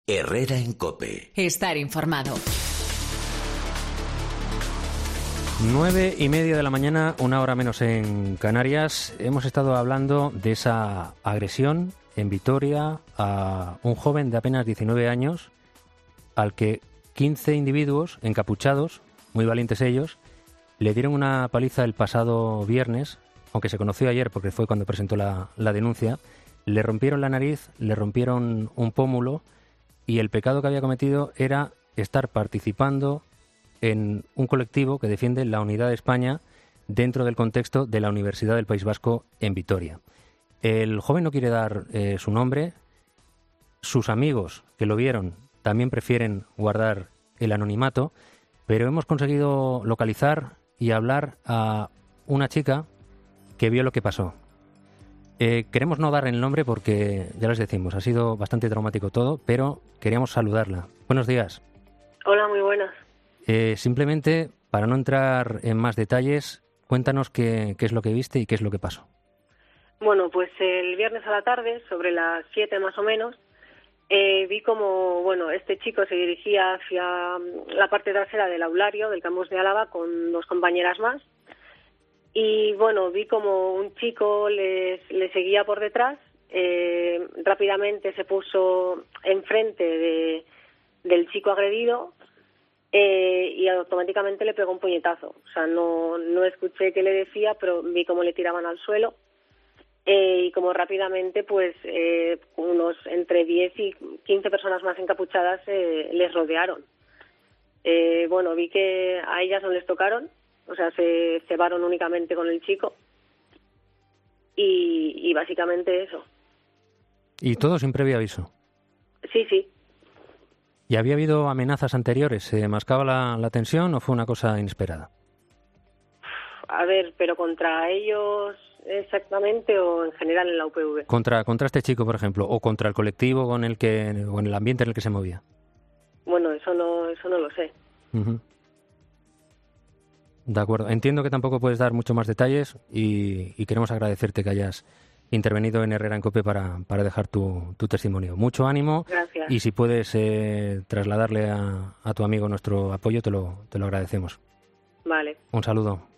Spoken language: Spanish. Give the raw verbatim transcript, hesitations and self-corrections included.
Herrera en COPE. Estar informado. Nueve y media de la mañana, una hora menos en Canarias. Hemos estado hablando de esa agresión en Vitoria a un joven de apenas diecinueve años, al que quince individuos encapuchados, muy valientes ellos, le dieron una paliza el pasado viernes, aunque se conoció ayer porque fue cuando presentó la, la denuncia. Le rompieron la nariz, le rompieron un pómulo y el pecado que había cometido era estar participando en un colectivo que defiende la unidad de España dentro del contexto de la Universidad del País Vasco en Vitoria. El joven no quiere dar eh, su nombre. Sus amigos que lo vieron también prefieren guardar el anonimato, pero hemos conseguido localizar y hablar a una chica que vio lo que pasó. Eh, queremos no dar el nombre porque, ya les decimos, ha sido bastante traumático todo, pero queríamos saludarla. Buenos días. Hola, muy buenas. Eh, simplemente, para no entrar en más detalles, cuéntanos qué, qué es lo que viste y qué es lo que pasó. Bueno, pues el viernes a la tarde, sobre las siete más o menos, eh, vi como, bueno, este chico se dirigía hacia la parte trasera del aulario del campus de Álava con dos compañeras más. Y bueno, vi como un chico les, les seguía por detrás, eh, rápidamente se puso enfrente de, del chico agredido. Eh, y automáticamente le pegó un puñetazo. O sea, no, no escuché qué le decía, pero vi cómo le tiraban al suelo eh, y como rápidamente, pues, eh, unos entre diez y quince personas más encapuchadas eh, les rodearon. Eh, bueno, vi que a ellas no les tocaron, o sea, se cebaron únicamente con el chico y, y básicamente eso. ¿Y todo sin previo aviso? Sí, sí. ¿Y había habido amenazas anteriores? ¿Se mascaba la, la tensión o fue una cosa inesperada? A ver, pero contra ellos exactamente o en general en la U P V. Contra, contra este chico, por ejemplo, o contra el colectivo con el que, o en el ambiente en el que se movía. Bueno, eso no, eso no lo sé. Uh-huh. De acuerdo. Entiendo que tampoco puedes dar mucho más detalles y, y queremos agradecerte que hayas intervenido en Herrera en COPE para, para dejar tu, tu testimonio. Mucho ánimo. Gracias. Y si puedes eh, trasladarle a, a tu amigo nuestro apoyo, te lo, te lo agradecemos. Vale. Un saludo.